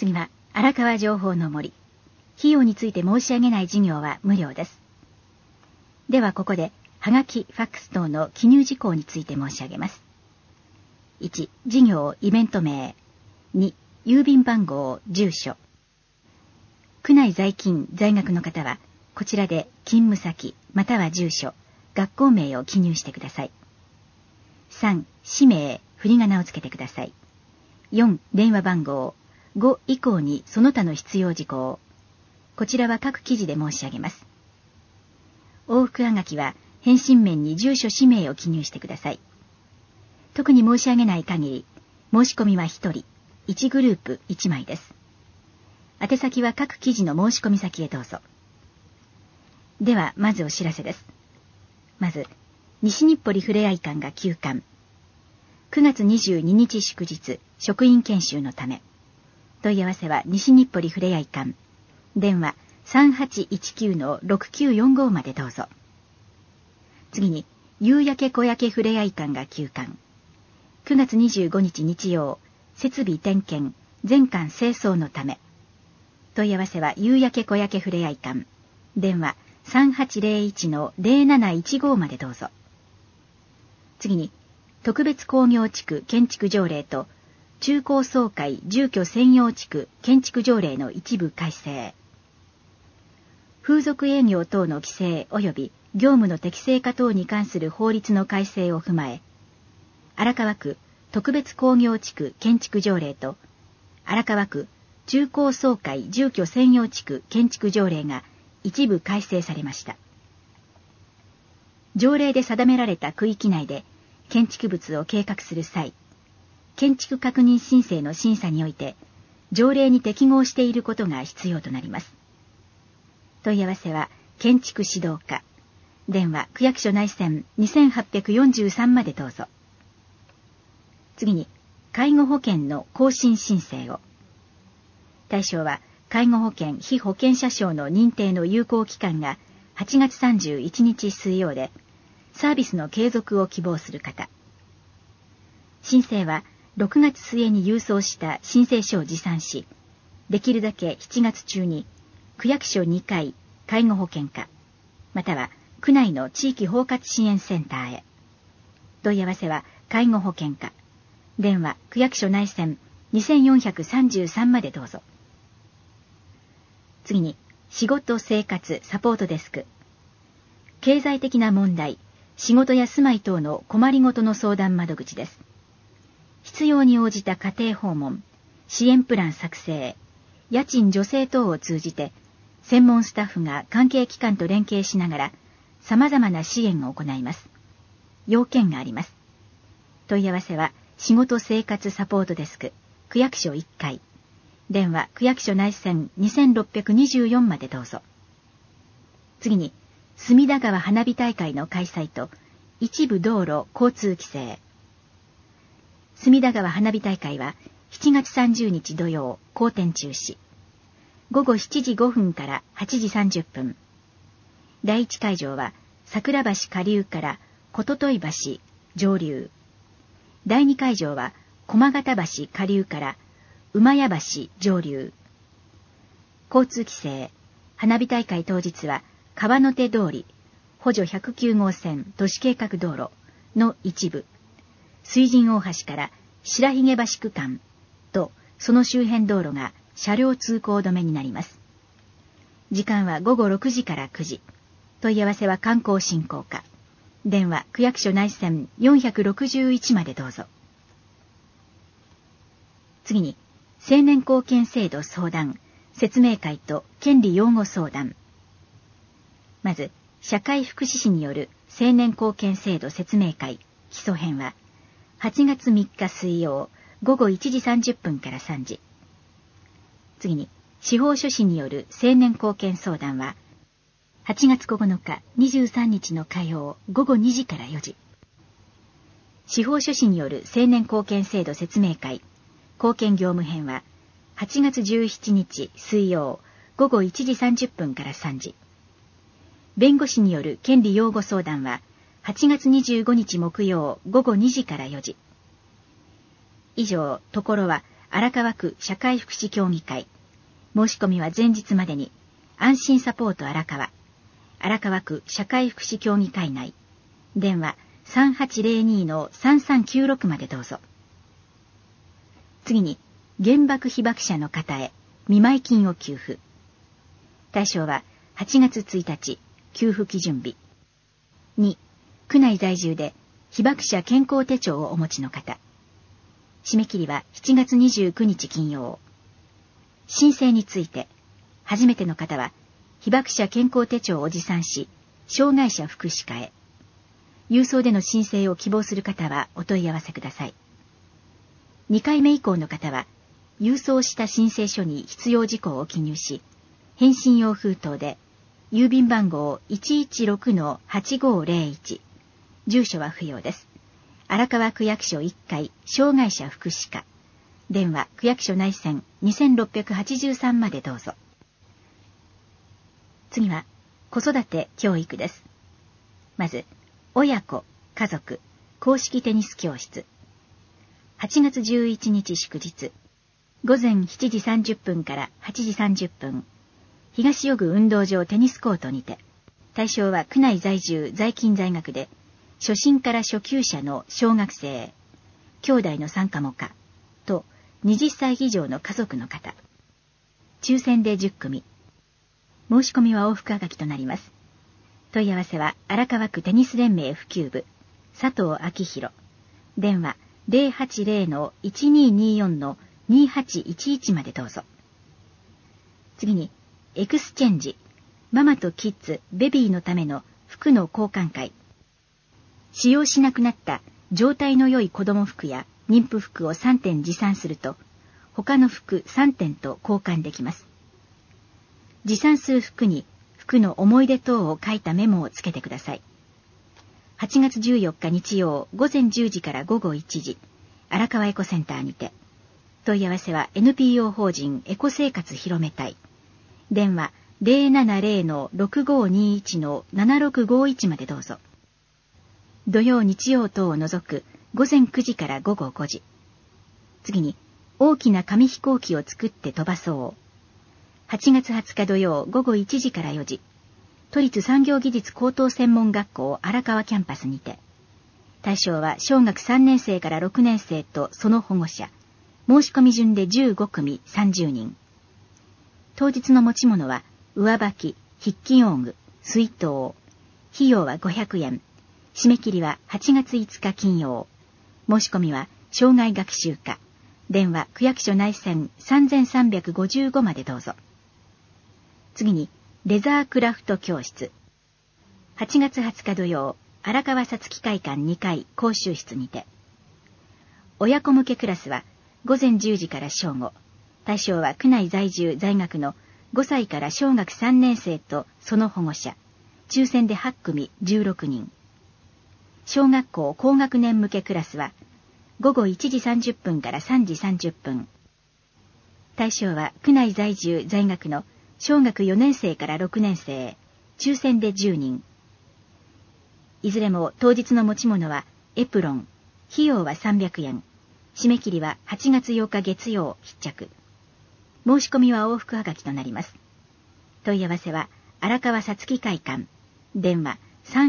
次は荒川情報の森。費用について申し上げない事業は無料です。ではここで、はがき、ファックス等の記入事項について申し上げます。1、事業、イベント名。2、郵便番号、住所。区内在勤、在学の方は、こちらで勤務先、または住所、学校名を記入してください。3、氏名、振り仮名をつけてください。4、電話番号。5以降にその他の必要事項。こちらは各記事で申し上げます。往復はがきは返信面に住所氏名を記入してください。特に申し上げない限り、申し込みは1人、1グループ1枚です。宛先は各記事の申し込み先へどうぞ。では、まずお知らせです。まず、西日暮里ふれあい館が休館。9月22日祝日、職員研修のため。問い合わせは西日暮里ふれあい館。電話 3819-6945 までどうぞ。次に、夕焼け小焼けふれあい館が休館。9月25日日曜、設備点検、全館清掃のため。問い合わせは夕焼け小焼けふれあい館。電話 3801-0715 までどうぞ。次に、特別工業地区建築条例と中高層階住居専用地区建築条例の一部改正。風俗営業等の規制及び業務の適正化等に関する法律の改正を踏まえ、荒川区特別工業地区建築条例と荒川区中高層階住居専用地区建築条例が一部改正されました。条例で定められた区域内で建築物を計画する際、建築確認申請の審査において、条例に適合していることが必要となります。問い合わせは、建築指導課。電話、区役所内線2843までどうぞ。次に、介護保険の更新申請を。対象は、介護保険被保険者証の認定の有効期間が8月31日水曜で、サービスの継続を希望する方。申請は6月末に郵送した申請書を持参し、できるだけ7月中に区役所2階介護保険課、または区内の地域包括支援センターへ。問い合わせは介護保険課。電話区役所内線2433までどうぞ。次に、仕事生活サポートデスク。経済的な問題、仕事や住まい等の困りごとの相談窓口です。必要に応じた家庭訪問、支援プラン作成、家賃助成等を通じて、専門スタッフが関係機関と連携しながら、様々な支援を行います。要件があります。問い合わせは、仕事生活サポートデスク、区役所1階。電話、区役所内線2624までどうぞ。次に、隅田川花火大会の開催と一部道路交通規制。隅田川花火大会は7月30日土曜後天中止。午後7時5分から8時30分。第一会場は桜橋下流から琴戸橋上流。第二会場は駒形橋下流から馬屋橋上流。交通規制。花火大会当日は川の手通り、補助109号線都市計画道路の一部、水神大橋から白髭橋区間とその周辺道路が車両通行止めになります。時間は午後6時から9時。問い合わせは観光振興課。電話区役所内線461までどうぞ。次に、青年貢献制度相談、説明会と権利擁護相談。まず、社会福祉士による青年貢献制度説明会基礎編は、8月3日水曜午後1時30分から3時。次に、司法書士による青年貢献相談は、8月9日23日の火曜午後2時から4時。司法書士による青年貢献制度説明会貢献業務編は、8月17日水曜午後1時30分から3時。弁護士による権利擁護相談は、8月25日木曜午後2時から4時。以上、ところは荒川区社会福祉協議会。申し込みは前日までに。安心サポート荒川区社会福祉協議会内。電話 3802-3396 までどうぞ。次に、原爆被爆者の方へ見舞金を給付。対象は8月1日、給付基準日。2、区内在住で被爆者健康手帳をお持ちの方。締め切りは7月29日金曜。申請について、初めての方は被爆者健康手帳を持参し、障害者福祉課へ。郵送での申請を希望する方はお問い合わせください。2回目以降の方は、郵送した申請書に必要事項を記入し、返信用封筒で、郵便番号 116-8501、住所は不要です。荒川区役所1階障害者福祉課。電話区役所内線2683までどうぞ。次は、子育て教育です。まず、親子、家族、公式テニス教室。8月11日祝日。午前7時30分から8時30分。東予郡運動場テニスコートにて。対象は区内在住在勤在学で、初心から初級者の小学生、兄弟の参加も可、と20歳以上の家族の方。抽選で10組。申し込みは往復はがきとなります。問い合わせは荒川区テニス連盟普及部、佐藤昭弘。電話 080-1224-2811 までどうぞ。次に、エクスチェンジ、ママとキッズ、ベビーのための服の交換会。使用しなくなった状態の良い子供服や妊婦服を3点持参すると、他の服3点と交換できます。持参する服に服の思い出等を書いたメモをつけてください。8月14日日曜午前10時から午後1時、荒川エコセンターにて。問い合わせは NPO 法人エコ生活広め隊。電話 070-6521-7651 までどうぞ。土曜日曜等を除く午前9時から午後5時。次に、大きな紙飛行機を作って飛ばそう。8月20日土曜午後1時から4時。都立産業技術高等専門学校荒川キャンパスにて。対象は小学3年生から6年生とその保護者。申し込み順で15組30人。当日の持ち物は、上履き、筆記用具、水筒。費用は500円。締め切りは8月5日金曜。申し込みは障害学習課。電話区役所内線3355までどうぞ。次に、レザークラフト教室。8月20日土曜、荒川さつき会館2階講習室にて。親子向けクラスは午前10時から正午。対象は区内在住在学の5歳から小学3年生とその保護者。抽選で8組16人。小学校高学年向けクラスは午後1時30分から3時30分。対象は区内在住在学の小学4年生から6年生。抽選で10人。いずれも当日の持ち物はエプロン。費用は300円。締め切りは8月8日月曜必着。申し込みは往復はがきとなります。問い合わせは荒川さつき会館。電話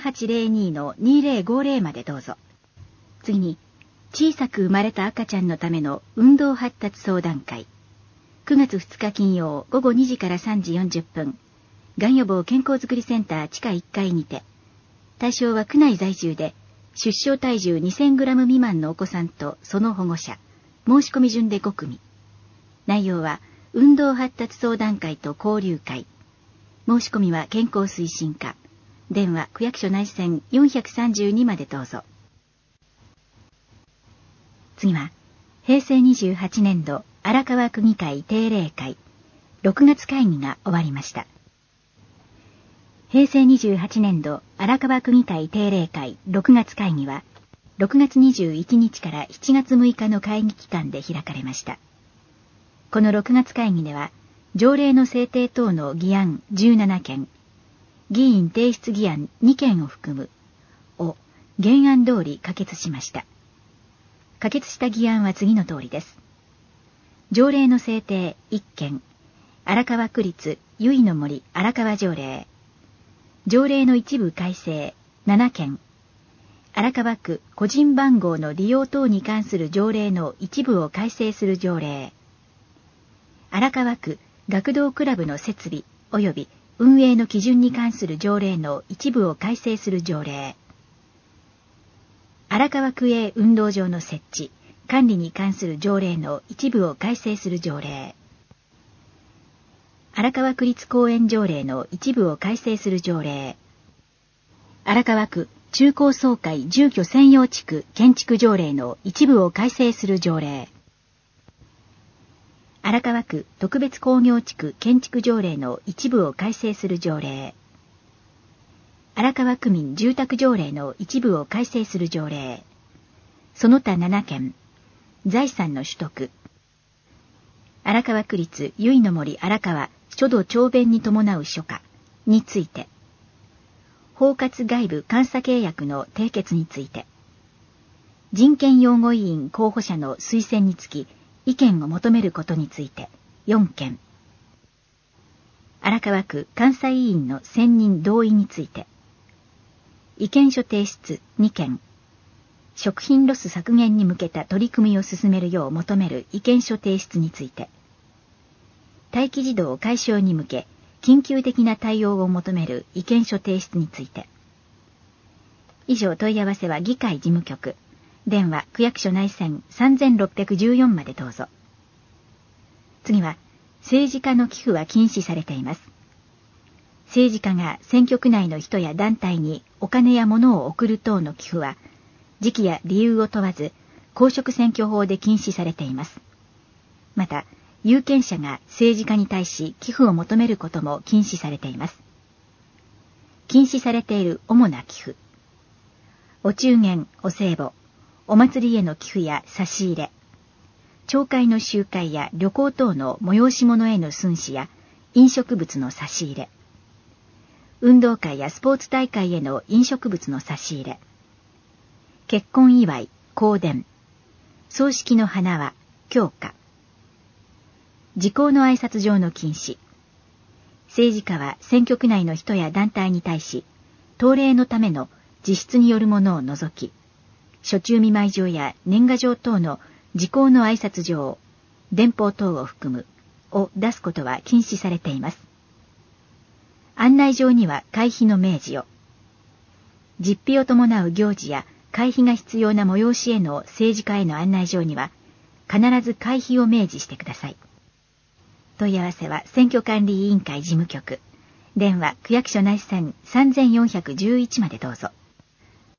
3802-2050までどうぞ。次に、小さく生まれた赤ちゃんのための運動発達相談会。9月2日金曜午後2時から3時40分。がん予防健康づくりセンター地下1階にて。対象は区内在住で、出生体重 2000g 未満のお子さんとその保護者。申し込み順で5組。内容は、運動発達相談会と交流会。申し込みは健康推進課。電話区役所内線432までどうぞ。次は、平成28年度荒川区議会定例会6月会議が終わりました。平成28年度荒川区議会定例会6月会議は6月21日から7月6日の会議期間で開かれました。この6月会議では、条例の制定等の議案17件、議員提出議案2件を含む、を原案通り可決しました。可決した議案は次の通りです。 条例の制定1件、荒川区立由比の森荒川条例。条例の一部改正7件、荒川区個人番号の利用等に関する条例の一部を改正する条例。荒川区学童クラブの設備及び運営の基準に関する条例の一部を改正する条例。荒川区営運動場の設置、管理に関する条例の一部を改正する条例。荒川区立公園条例の一部を改正する条例。荒川区中高層階住居専用地区建築条例の一部を改正する条例。荒川区特別工業地区建築条例の一部を改正する条例。荒川区民住宅条例の一部を改正する条例。その他7件。財産の取得。荒川区立由比の森荒川書道長弁に伴う書家について。包括外部監査契約の締結について。人権擁護委員候補者の推薦につき意見を求めることについて4件。荒川区監査委員の選任同意について。意見書提出2件。食品ロス削減に向けた取り組みを進めるよう求める意見書提出について。待機児童解消に向け緊急的な対応を求める意見書提出について。以上問い合わせは議会事務局。電話区役所内線3614までどうぞ。次は、政治家の寄付は禁止されています。政治家が選挙区内の人や団体にお金や物を送る等の寄付は、時期や理由を問わず、公職選挙法で禁止されています。また、有権者が政治家に対し寄付を求めることも禁止されています。禁止されている主な寄付。お中元、お歳暮、お祭りへの寄付や差し入れ、町会の集会や旅行等の催し物への寸志や飲食物の差し入れ、運動会やスポーツ大会への飲食物の差し入れ、結婚祝い、香典、葬式の花輪、供花、時効の挨拶状の禁止。政治家は選挙区内の人や団体に対し、党令のための実質によるものを除き、暑中見舞い状や年賀状等の時効の挨拶状、電報等を含む、を出すことは禁止されています。案内状には会費の明示を。実費を伴う行事や会費が必要な催しへの政治家への案内状には、必ず会費を明示してください。問い合わせは選挙管理委員会事務局。電話区役所内線3411までどうぞ。